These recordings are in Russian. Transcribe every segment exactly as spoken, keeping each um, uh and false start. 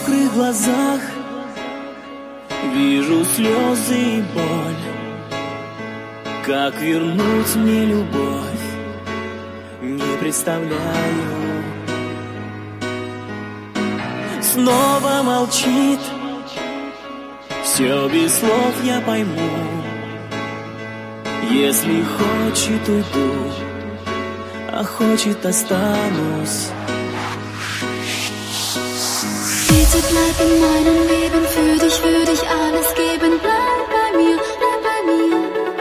мокрых глазах вижу слезы и боль. Как вернуть мне любовь, не представляю. Снова молчит, все без слов я пойму. Если хочет, уйду, а хочет, останусь. Bitte bleib in meinem Leben, für dich würde ich alles geben. Bleib bei mir, bleib bei mir.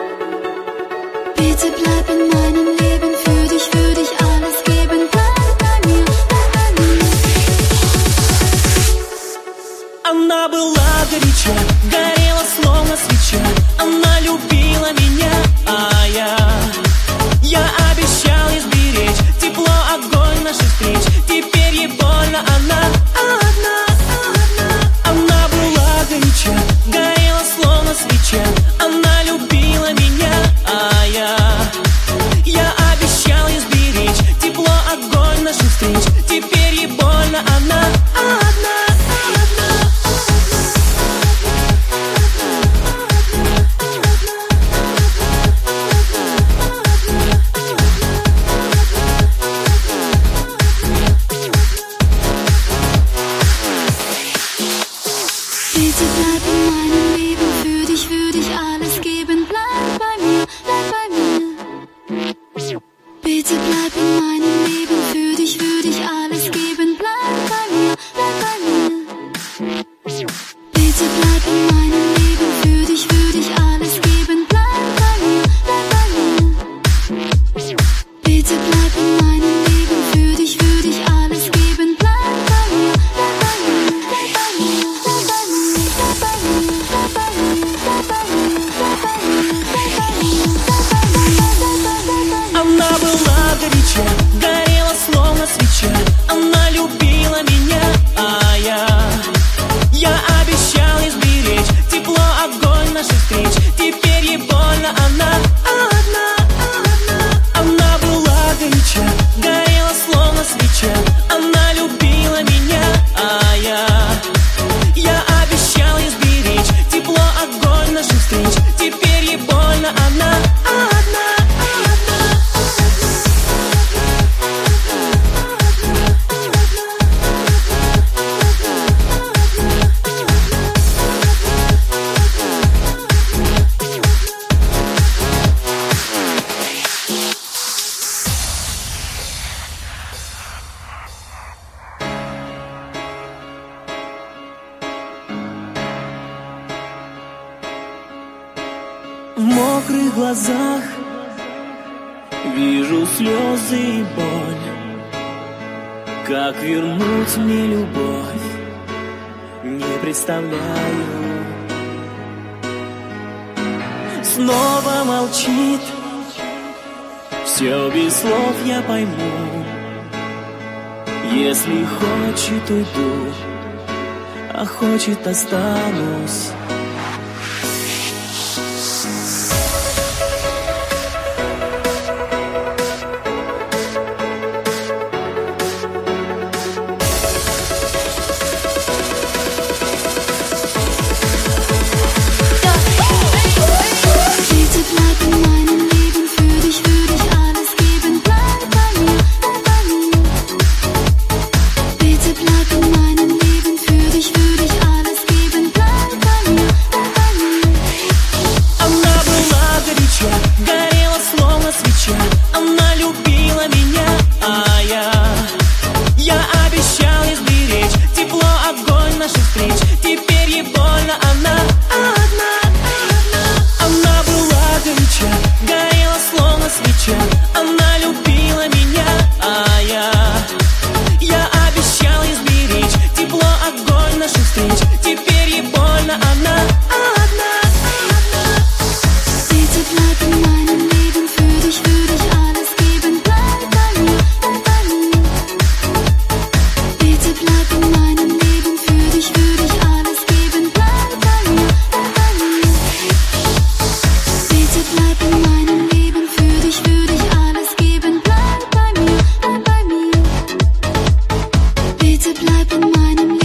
Bitte bleib in meinem Leben, für dich würde ich alles geben. Bleib bei mir, bleib bei mir. Она была горяча, горела словно свеча. Она любила меня, а я Я обещал ей сберечь тепло, огонь наших встреч. Теперь ей больно, она одна. Она была горяча, горела словно свеча. Она любила меня, а я Я обещал ей сберечь тепло, огонь наших встреч. Теперь ей больно, она одна. Bitte bleib in meinem Leben, für dich würde ich alles geben. Bleib bei mir, bleib bei mir. Bitte bleib in meinem Leben, für dich würde ich alles geben. Bleib bei mir, bleib bei mir. Bitte bleib in meinem Leben, für dich würde ich alles geben. Bleib bei mir, bleib bei mir. Bitte bleib in meinem Leben, für dich würde ich alles geben. Bleib bei mir, bleib bei mir, bleib bei mir, bleib bei mir. Она была горяча, горела словно свеча. Она любила меня, а я Я обещал ей сберечь тепло, огонь наших встреч. Теперь ей больно, она одна. Она была горяча, горела словно свеча. Она любила меня, а я Я обещал ей сберечь тепло, огонь наших встреч. Теперь ей больно, она одна. В мокрых глазах вижу слезы и боль. Как вернуть мне любовь, не представляю. Снова молчит, все без слов я пойму. Если хочет, уйду, а хочет, останусь. Она любила меня, а я Я обещал ей сберечь тепло, огонь наших встреч. Теперь ей больно, она одна. Она была горяча, горела словно свеча. Она любила меня, а я Я обещал ей сберечь тепло, огонь наших встреч. Теперь ей больно, она одна. Bitte bleib in meinem Leben, für dich würde ich alles geben. Bleib bei mir, bleib bei mir. Bitte bleib in meinem Leben, für dich würde ich alles geben. Bleib bei mir, bleib bei mir. Bitte bleib in meinem Leben, für dich würde ich alles geben. Bleib bei mir, bleib bei mir. Bitte bleib in meinem Leben.